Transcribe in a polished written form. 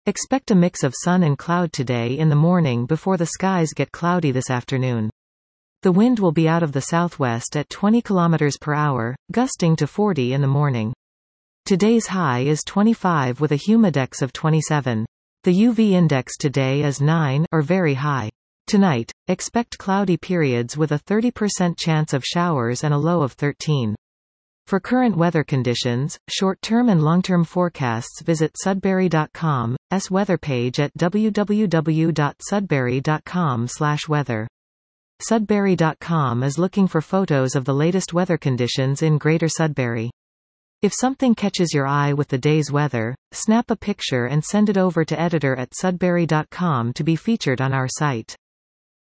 Expect a mix of sun and cloud today in the morning before the skies get cloudy this afternoon. The wind will be out of the southwest at 20 km per hour, gusting to 40 in the morning. Today's high is 25 with a humidex of 27. The UV index today is 9 or very high. Tonight, expect cloudy periods with a 30% chance of showers and a low of 13. For current weather conditions, short-term and long-term forecasts visit Sudbury.com's weather page at www.sudbury.com/weather. Sudbury.com is looking for photos of the latest weather conditions in Greater Sudbury. If something catches your eye with the day's weather, snap a picture and send it over to editor@sudbury.com to be featured on our site.